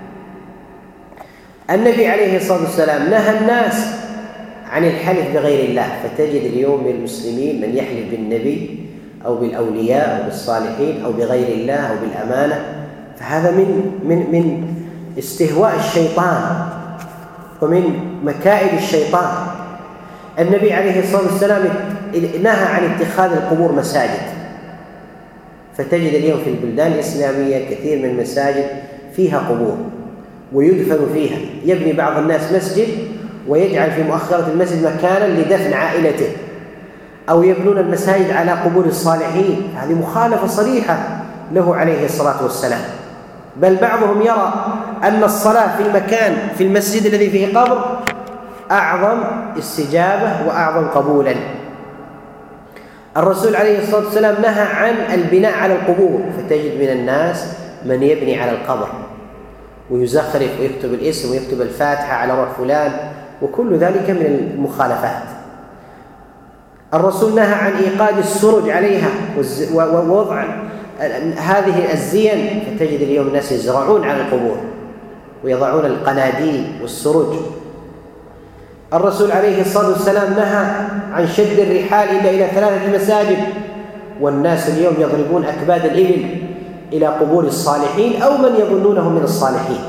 النبي عليه الصلاة والسلام نهى الناس عن الحلف بغير الله، فتجد اليوم من المسلمين من يحلف بالنبي أو بالأولياء أو بالصالحين أو بغير الله أو بالأمانة، فهذا من من من استهواء الشيطان ومن مكائد الشيطان. النبي عليه الصلاة والسلام نهى عن اتخاذ القبور مساجد، فتجد اليوم في البلدان الإسلامية كثير من المساجد فيها قبور ويدفن فيها. يبني بعض الناس مسجد ويجعل في مؤخرة المسجد مكانا لدفن عائلته، أو يبنون المساجد على قبور الصالحين. هذه مخالفة صريحة له عليه الصلاة والسلام. بل بعضهم يرى أن الصلاة في المكان في المسجد الذي فيه قبر أعظم استجابة وأعظم قبولا. الرسول عليه الصلاة والسلام نهى عن البناء على القبور، فتجد من الناس من يبني على القبر ويزخرف ويكتب الاسم ويكتب الفاتحة على روح فلان، وكل ذلك من المخالفات. الرسول نهى عن إيقاد السرج عليها ووضع هذه الزين، فتجد اليوم الناس يزرعون على القبور ويضعون القناديل والسرج. الرسول عليه الصلاة والسلام نهى عن شد الرحال إلا إلى ثلاثة مساجد، والناس اليوم يضربون أكباد الإبل إلى قبور الصالحين أو من يظنونهم من الصالحين.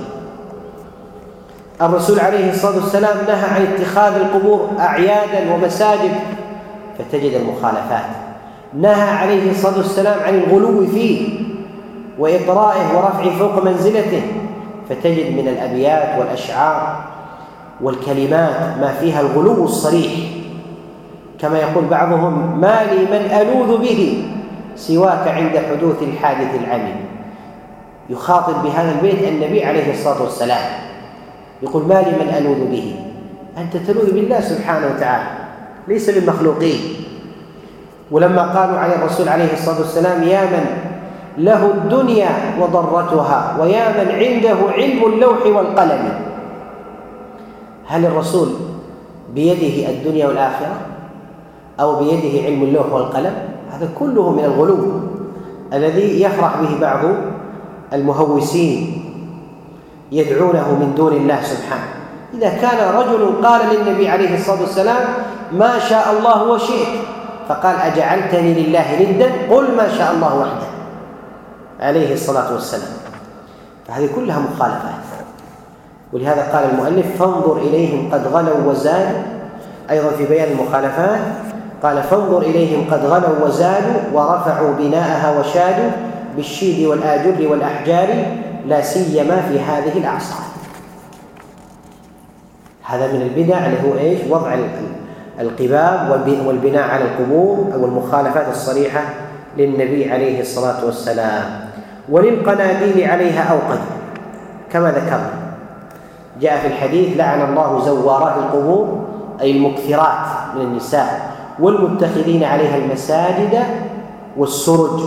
الرسول عليه الصلاة والسلام نهى عن اتخاذ القبور أعيادا ومساجد، فتجد المخالفات. نهى عليه الصلاة والسلام عن الغلو فيه وإطرائه ورفعه فوق منزلته، فتجد من الأبيات والأشعار والكلمات ما فيها الغلو الصريح، كما يقول بعضهم: ما لي من ألوذ به سواك عند حدوث الحادث العميم. يخاطب بهذا البيت النبي عليه الصلاة والسلام، يقول: ما لي من ألوذ به. أنت تلوذ بالله سبحانه وتعالى، ليس بالمخلوقين. ولما قالوا على الرسول عليه الصلاة والسلام: يا من له الدنيا وضرتها ويا من عنده علم اللوح والقلم، هل الرسول بيده الدنيا والآخرة أو بيده علم اللوح والقلم؟ هذا كله من الغلو الذي يفرح به بعض المهوسين يدعونه من دون الله سبحانه. إذا كان رجل قال للنبي عليه الصلاة والسلام: ما شاء الله وشئت، فقال: أجعلتني لله ندا؟ قل ما شاء الله وحده عليه الصلاة والسلام. فهذه كلها مخالفات. ولهذا قال المؤلف: فانظر إليهم قد غلوا وزادوا. أيضا في بيان المخالفات قال: فانظر إليهم قد غلوا وزادوا ورفعوا بناءها وشادوا بالشيد والآجر والأحجار لا سيما في هذه الأعصار. هذا من البدع اللي هو إيش؟ وضع القباب والبناء على القبور أو المخالفات الصريحة للنبي عليه الصلاة والسلام. وللقناديل عليها أوقد، كما ذكرنا جاء في الحديث: لعن الله زوارات القبور، أي المكثرات من النساء، والمتخذين عليها المساجد والسرج.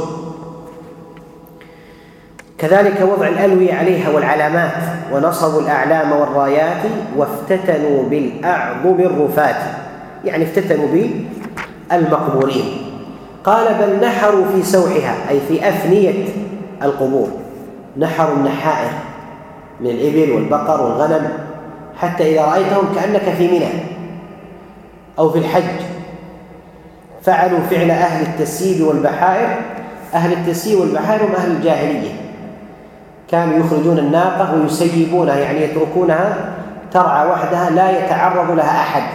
كذلك وضع الألوية عليها والعلامات، ونصبوا الأعلام والرايات، وافتتنوا بالأعظم الرفات، يعني افتتنوا بالمقبورين. قال: بل نحروا في سوحها، أي في أفنية القبور، نحروا النحائر من الإبل والبقر والغنم، حتى إذا رأيتهم كأنك في منى أو في الحج. فعلوا فعل أهل التسييب والبحائر. أهل التسييب والبحائر هم أهل الجاهلية، كانوا يخرجون الناقة ويسيبونها، يعني يتركونها ترعى وحدها لا يتعرض لها أحد.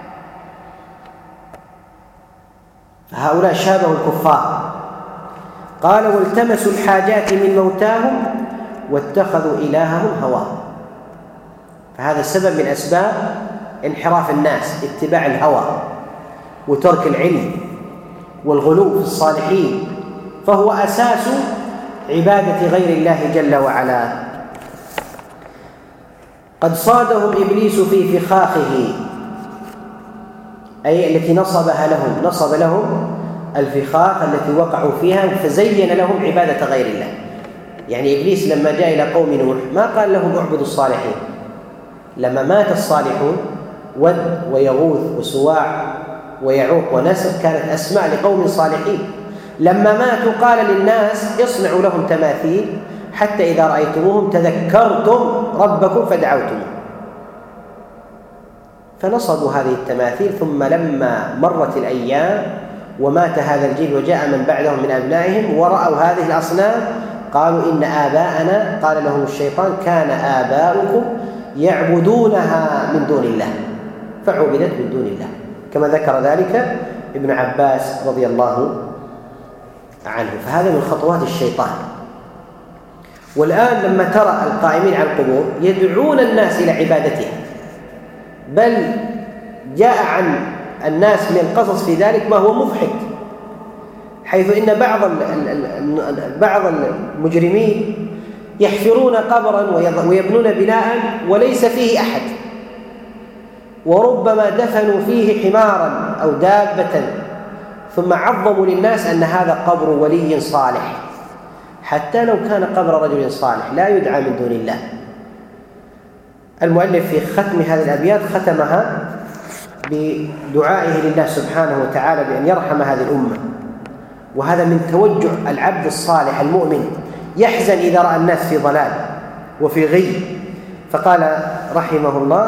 فهؤلاء شابهوا الكفار. قال: والتمسوا الحاجات من موتاهم، واتخذوا إلههم هواهم. فهذا السبب من أسباب انحراف الناس، اتباع الهوى وترك العلم والغلو في الصالحين، فهو أساس عبادة غير الله جل وعلا. قد صادهم إبليس في فخاخه، أي التي نصبها لهم، نصب لهم الفخاخ التي وقعوا فيها، فزين لهم عبادة غير الله. يعني إبليس لما جاء إلى قوم نوح ما قال لهم اعبدوا الصالحين. لما مات الصالحون، ود ويغوث وسواع ويعوق ونسر كانت أسماء لقوم صالحين، لما ماتوا قال للناس اصنعوا لهم تماثيل حتى إذا رأيتموهم تذكرتم ربكم فدعوتموه. فنصبوا هذه التماثيل. ثم لما مرت الأيام ومات هذا الجيل وجاء من بعدهم من أبنائهم ورأوا هذه الأصنام قالوا إن آباءنا، قال لهم الشيطان، كان آباؤكم يعبدونها من دون الله فعبدت من دون الله، كما ذكر ذلك ابن عباس رضي الله عنه. فهذا من خطوات الشيطان. والآن لما ترى القائمين على القبور يدعون الناس إلى عبادتها، بل جاء عن الناس من القصص في ذلك ما هو مضحك، حيث إن بعض بعض المجرمين يحفرون قبرا ويبنون بناء وليس فيه أحد، وربما دفنوا فيه حمارا أو دابة، ثم عظموا للناس أن هذا قبر ولي صالح، حتى لو كان قبر رجل صالح لا يدعى من دون الله. المؤلف في ختم هذه الأبيات ختمها بدعائه لله سبحانه وتعالى بأن يرحم هذه الأمة، وهذا من توجه العبد الصالح المؤمن، يحزن إذا رأى الناس في ضلال وفي غي. فقال رحمه الله: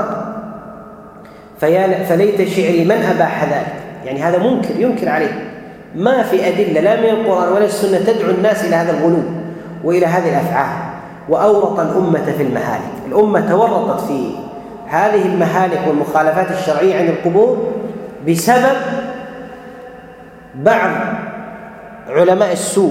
فليت شعري من أباح ذلك. يعني هذا منكر، ينكر عليه، ما في أدلة لا من القرآن ولا السنة تدعو الناس إلى هذا الغلو وإلى هذه الأفعال، وأورط الأمة في المهالك. الأمة تورطت في هذه المهالك والمخالفات الشرعية عن القبور بسبب بعض علماء السوء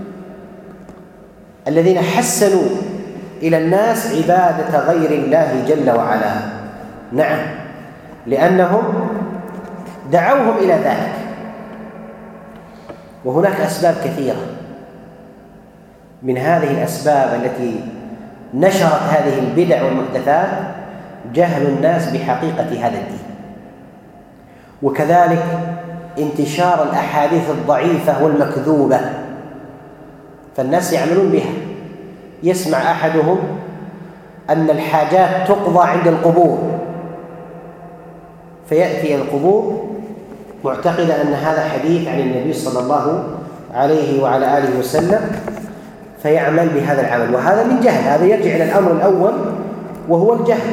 الذين حسنوا إلى الناس عبادة غير الله جل وعلا. نعم، لأنهم دعوهم إلى ذلك. وهناك أسباب كثيرة. من هذه الأسباب التي نشرت هذه البدع والمحدثات جهل الناس بحقيقة هذا الدين، وكذلك انتشار الأحاديث الضعيفة والمكذوبة، فالناس يعملون بها. يسمع أحدهم أن الحاجات تقضى عند القبور، فيأتي القبور معتقدا أن هذا حديث عن النبي صلى الله عليه وعلى آله وسلم، فيعمل بهذا العمل، وهذا من جهل. هذا يرجع إلى الأمر الأول وهو الجهل.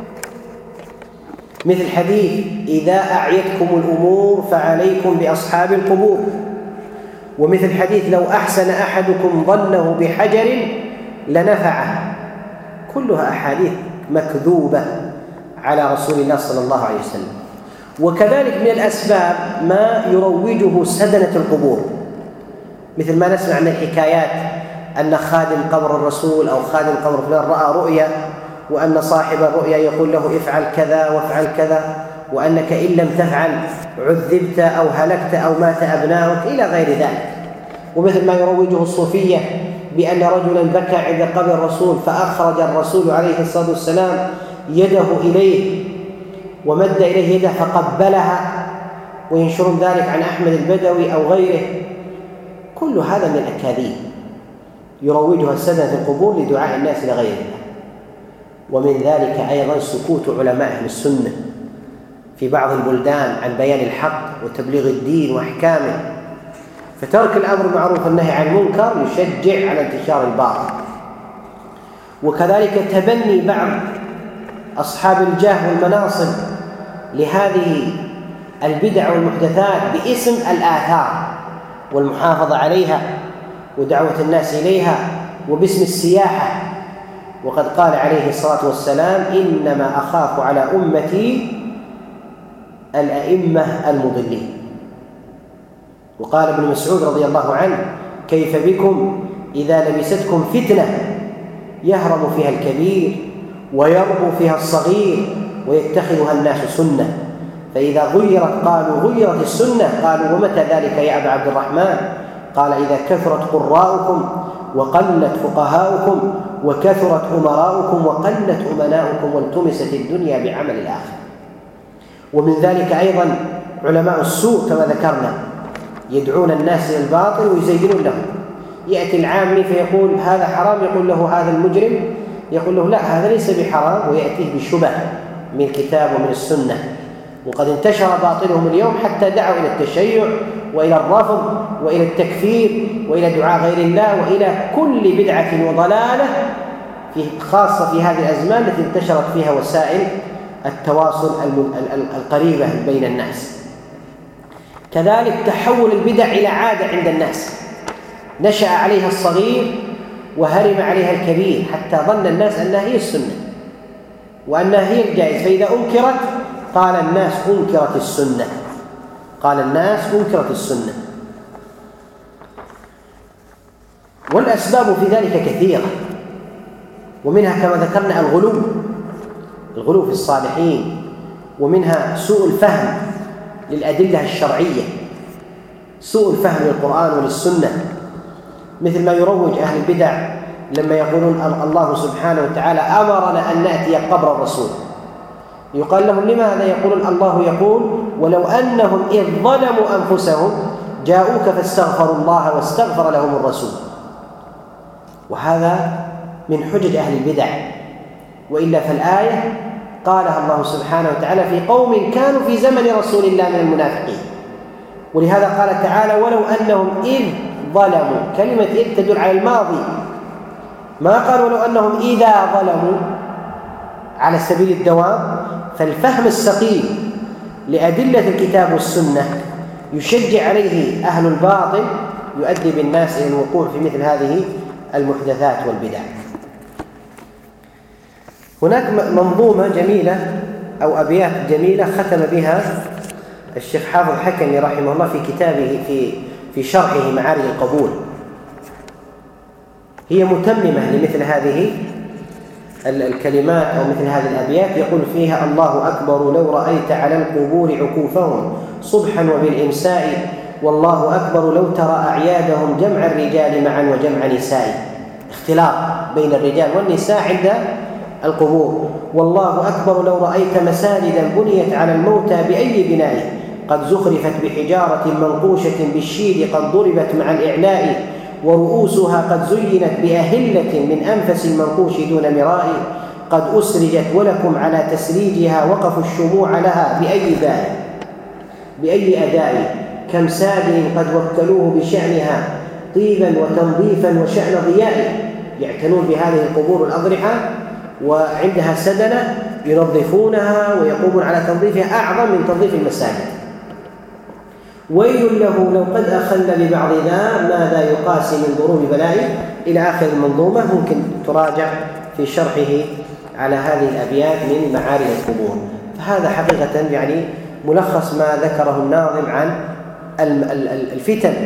مثل حديث: إذا أعيتكم الأمور فعليكم بأصحاب القبور. ومثل حديث: لو أحسن أحدكم ظنه بحجر لنفعه. كلها أحاديث مكذوبة على رسول الله صلى الله عليه وسلم. وكذلك من الأسباب ما يروجه سدنة القبور، مثل ما نسمع من الحكايات أن خادم قبر الرسول أو خادم قبر فلان رأى رؤيا، وأن صاحب الرؤيا يقول له افعل كذا وافعل كذا، وأنك إن لم تفعل عذبت أو هلكت أو مات أبناؤك إلى غير ذلك. ومثل ما يروجه الصوفية بأن رجلا بكى عند قبر الرسول فأخرج الرسول عليه الصلاة والسلام يده إليه ومد إليه يده فقبلها، وينشرون ذلك عن أحمد البدوي أو غيره. كل هذا من الأكاذيب يروجها السادة القبور لدعاء الناس لغير الله. ومن ذلك أيضا سكوت علماء أهل السنة في بعض البلدان عن بيان الحق وتبليغ الدين وأحكامه، فترك الأمر بالمعروف والنهي عن المنكر يشجع على انتشار الباطل. وكذلك تبني بعض أصحاب الجاه والمناصب لهذه البدع والمحدثات باسم الآثار والمحافظة عليها ودعوة الناس إليها وباسم السياحة. وقد قال عليه الصلاة والسلام: إنما أخاف على أمتي الأئمة المضلين. وقال ابن مسعود رضي الله عنه: كيف بكم إذا لبستكم فتنة يهرم فيها الكبير ويربو فيها الصغير ويتخذها الناس سنة، فإذا غيرت قالوا غيرت السنة، قالوا ومتى ذلك يا أبا عبد الرحمن؟ قال: إذا كثرت قراؤكم وقلت فقهاؤكم وكثرت أمراؤكم وقلت أمناؤكم والتمست الدنيا بعمل الآخر. ومن ذلك أيضا علماء السوء كما ذكرنا، يدعون الناس إلى الباطل ويزينون لهم. يأتي العامي فيقول هذا حرام، يقول له هذا المجرم، يقول له لا هذا ليس بحرام، ويأتيه بشبه من الكتاب ومن السنة. وقد انتشر باطلهم اليوم حتى دعوا إلى التشيع وإلى الرفض وإلى التكفير وإلى دعاء غير الله وإلى كل بدعة وضلالة، خاصة في هذه الأزمان التي انتشرت فيها وسائل التواصل القريبة بين الناس. كذلك تحول البدع إلى عادة عند الناس، نشأ عليها الصغير وهرم عليها الكبير، حتى ظن الناس أنها هي السنة وأنها هي الجائز، فإذا أنكرت قال الناس أنكرت السنة، قال الناس أنكرت السنة. والأسباب في ذلك كثيرة، ومنها كما ذكرنا الغلو الغلو في الصالحين، ومنها سوء الفهم للأدلة الشرعية، سوء الفهم للقرآن وللسنة، مثل ما يروج أهل البدع لما يقولون الله سبحانه وتعالى أمرنا أن نأتي قبر الرسول، يقال لهم لماذا؟ يقولون الله يقول ولو أنهم إذ ظلموا أنفسهم جاءوك فاستغفروا الله واستغفر لهم الرسول. وهذا من حجج أهل البدع، وإلا فالآية قالها الله سبحانه وتعالى في قوم كانوا في زمن رسول الله من المنافقين، ولهذا قال تعالى ولو أنهم إذ ظلموا، كلمة إذ تدل على الماضي، ما قال ولو أنهم إذا ظلموا على سبيل الدوام. فالفهم السقيم لأدلة الكتاب والسنة يشجع عليه أهل الباطل، يؤدي بالناس إلى الوقوع في مثل هذه المحدثات والبدع. هناك منظومة جميلة أو أبيات جميلة ختم بها الشيخ حافظ حكمي رحمه الله في كتابه في في شرحه معارج القبول، هي متممة لمثل هذه الكلمات أو مثل هذه الأبيات. يقول فيها الله أكبر لو رأيت على القبور عكوفهم صبحا وبالإمساء، والله أكبر لو ترى أعيادهم جمع الرجال معا وجمع نساء، اختلاط بين الرجال والنساء عند القبور. والله أكبر لو رأيت مساجدا بنيت على الموتى بأي بناء، قد زخرفت بحجارة منقوشة بالشيد قد ضربت مع الإعلاء، ورؤوسها قد زينت بأهلة من أنفس المنقوش دون مراء، قد أسرجت ولكم على تسريجها وقفوا الشموع لها بأي داء بأي أداء، كم ساد قد وكلوه بشأنها طيبا وتنظيفا وشأن ضياء. يعتنون بهذه القبور الأضرحة وعندها سدنة ينظفونها ويقومون على تنظيفها أعظم من تنظيف المساجد. ويل له لو قد أخل ببعض ذا ماذا يقاسي من ضروب بلائه، إلى آخر المنظومة، ممكن تراجع في شرحه على هذه الأبيات من معارج القبور. فهذا حقيقة يعني ملخص ما ذكره الناظم عن الفتن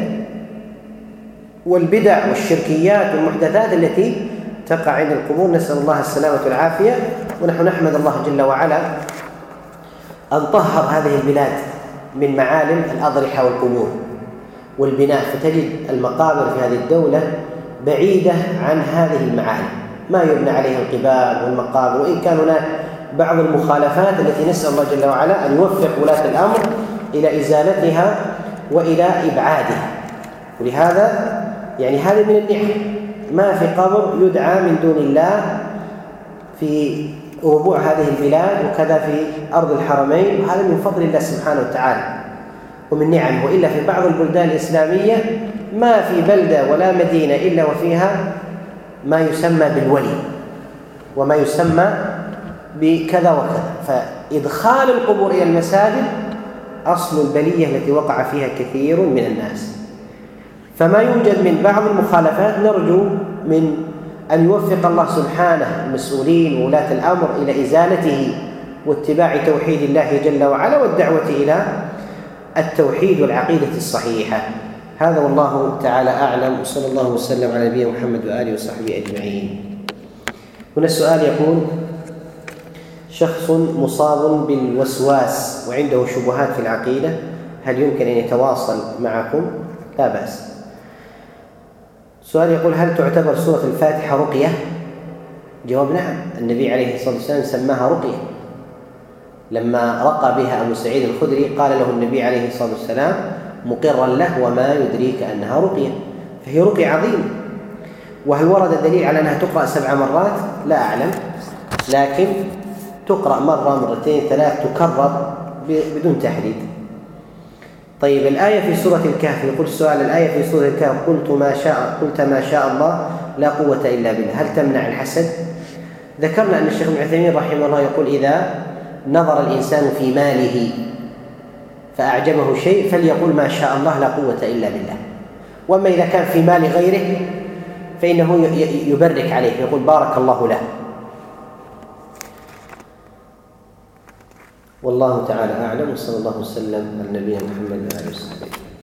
والبدع والشركيات والمحدثات التي تقع عند القبور، نسأل الله السلامة والعافية. ونحن نحمد الله جل وعلا أن طهر هذه البلاد من معالم الأضرحة والقبور والبناء، فتجد المقابر في هذه الدولة بعيدة عن هذه المعالم، ما يبنى عليها القباب والمقابر، وإن كان هناك بعض المخالفات التي نسأل الله جل وعلا أن يوفق ولاة الأمر إلى إزالتها وإلى إبعادها. ولهذا يعني هذه من النعم، ما في قبر يدعى من دون الله في ربوع هذه البلاد وكذا في أرض الحرمين، وهذا من فضل الله سبحانه وتعالى ومن نعم. وإلا في بعض البلدان الإسلامية ما في بلدة ولا مدينة إلا وفيها ما يسمى بالولي وما يسمى بكذا وكذا. فإدخال القبور إلى المساجد أصل البلية التي وقع فيها كثير من الناس. فما يوجد من بعض المخالفات نرجو من أن يوفق الله سبحانه المسؤولين وولاة الأمر إلى إزالته واتباع توحيد الله جل وعلا والدعوة إلى التوحيد والعقيدة الصحيحة. هذا والله تعالى أعلم، وصلى الله وسلم على نبينا محمد وآله وصحبه أجمعين. هنا السؤال يقول: شخص مصاب بالوسواس وعنده شبهات في العقيدة، هل يمكن أن يتواصل معكم؟ لا بأس. سؤال يقول: هل تعتبر سورة الفاتحة رقية؟ جواب: نعم، النبي عليه الصلاة والسلام سماها رقية. لما رقى بها أبو سعيد الخدري قال له النبي عليه الصلاة والسلام مقرا له: وما يدريك أنها رقية. فهي رقية عظيمة. وهل ورد دليل على أنها تقرأ سبع مرات؟ لا أعلم، لكن تقرأ مرة مرتين ثلاث، تكرر بدون تحديد. طيب، الآية في سورة الكهف، يقول السؤال: الآية في سورة الكهف قلت ما شاء قلت ما شاء الله لا قوة إلا بالله، هل تمنع الحسد؟ ذكرنا أن الشيخ ابن عثيمين رحمه الله يقول: إذا نظر الإنسان في ماله فأعجبه شيء فليقول ما شاء الله لا قوة إلا بالله. وأما إذا كان في مال غيره فإنه يبرك عليه، يقول بارك الله له. والله تعالى أعلم، وصلى الله وسلم على نبينا محمد وآله وصحبه.